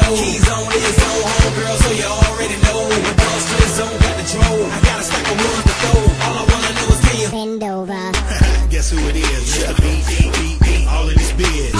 low. Keys on his own home, girl, so you already know. The boss to his own got the drove. I got a stack of ones to throw. All I wanna know is can you bend over? Guess who it is? Mr. B, all in this bed.